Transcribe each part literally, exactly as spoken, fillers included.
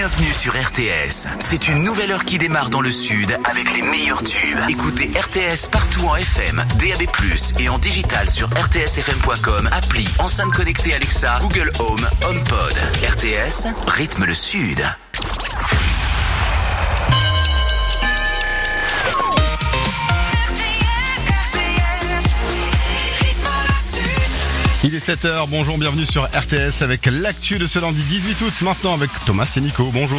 Bienvenue sur R T S. C'est une nouvelle heure qui démarre dans le sud avec les meilleurs tubes. Écoutez R T S partout en F M, D A B plus, et en digital sur r t s f m point com, appli, enceinte connectée Alexa, Google Home, HomePod. R T S, rythme le sud. Il est sept heures, bonjour, bienvenue sur R T S avec l'actu de ce lundi dix-huit août, maintenant avec Thomas et Nico, bonjour.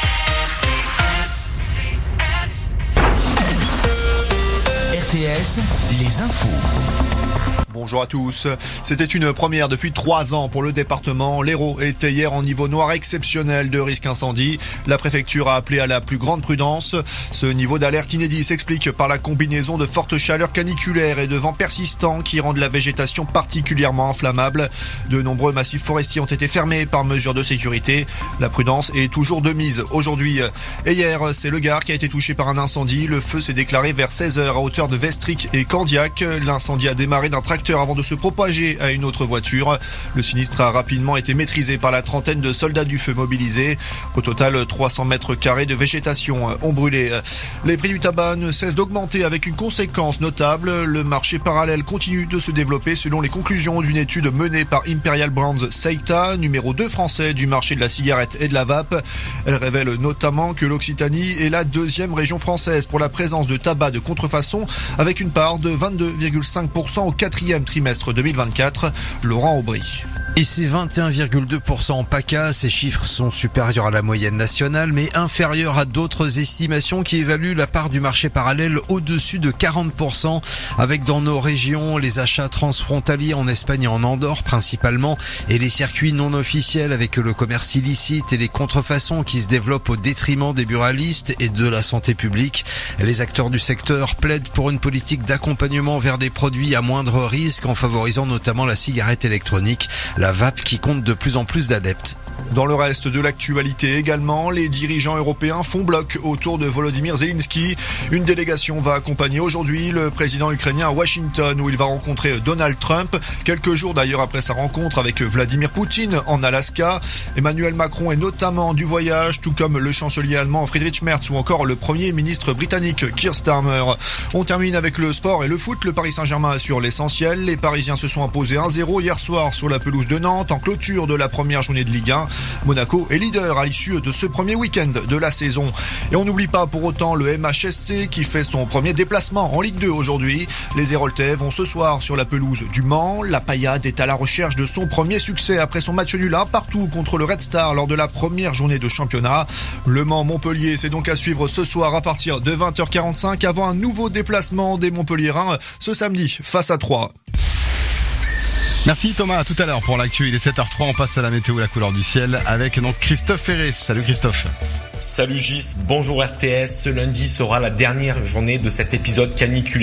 R T S, les infos. Bonjour à tous. C'était une première depuis trois ans pour le département. L'Hérault était hier en niveau noir exceptionnel de risque incendie. La préfecture a appelé à la plus grande prudence. Ce niveau d'alerte inédit s'explique par la combinaison de fortes chaleurs caniculaires et de vents persistants qui rendent la végétation particulièrement inflammable. De nombreux massifs forestiers ont été fermés par mesure de sécurité. La prudence est toujours de mise aujourd'hui. Et hier, c'est le Gard qui a été touché par un incendie. Le feu s'est déclaré vers seize heures à hauteur de Vestric et Candiac. L'incendie a démarré d'un tracteur avant de se propager à une autre voiture. Le sinistre a rapidement été maîtrisé par la trentaine de soldats du feu mobilisés. Au total, trois cents mètres carrés de végétation ont brûlé. Les prix du tabac ne cessent d'augmenter avec une conséquence notable. Le marché parallèle continue de se développer selon les conclusions d'une étude menée par Imperial Brands Seita, numéro deux français du marché de la cigarette et de la vape. Elle révèle notamment que l'Occitanie est la deuxième région française pour la présence de tabac de contrefaçon, avec une part de vingt-deux virgule cinq pour cent au quatrième trimestre deux mille vingt-quatre. Laurent Aubry. Et c'est vingt et un virgule deux pour cent en PACA. Ces chiffres sont supérieurs à la moyenne nationale, mais inférieurs à d'autres estimations qui évaluent la part du marché parallèle au-dessus de quarante pour cent, avec dans nos régions les achats transfrontaliers en Espagne et en Andorre principalement, et les circuits non officiels avec le commerce illicite et les contrefaçons qui se développent au détriment des buralistes et de la santé publique. Les acteurs du secteur plaident pour une politique d'accompagnement vers des produits à moindre risque en favorisant notamment la cigarette électronique, la vape qui compte de plus en plus d'adeptes. Dans le reste de l'actualité également, les dirigeants européens font bloc autour de Volodymyr Zelensky. Une délégation va accompagner aujourd'hui le président ukrainien à Washington où il va rencontrer Donald Trump. Quelques jours d'ailleurs après sa rencontre avec Vladimir Poutine en Alaska. Emmanuel Macron est notamment du voyage, tout comme le chancelier allemand Friedrich Merz ou encore le premier ministre britannique Keir Starmer. On termine avec le sport et le foot. Le Paris Saint-Germain assure l'essentiel. Les Parisiens se sont imposés un zéro hier soir sur la pelouse de Nantes en clôture de la première journée de Ligue un. Monaco est leader à l'issue de ce premier week-end de la saison. Et on n'oublie pas pour autant le M H S C qui fait son premier déplacement en Ligue deux aujourd'hui. Les Héroltais vont ce soir sur la pelouse du Mans. La Paillade est à la recherche de son premier succès après son match nul un partout contre le Red Star lors de la première journée de championnat. Le Mans-Montpellier, c'est donc à suivre ce soir à partir de vingt heures quarante-cinq avant un nouveau déplacement des Montpelliérains ce samedi face à Troyes. Merci Thomas, à tout à l'heure pour l'actu. Il est sept heures trois, on passe à la météo, la couleur du ciel avec donc Christophe Ferré. Salut Christophe. Salut Gis, bonjour R T S. Ce lundi sera la dernière journée de cet épisode caniculaire.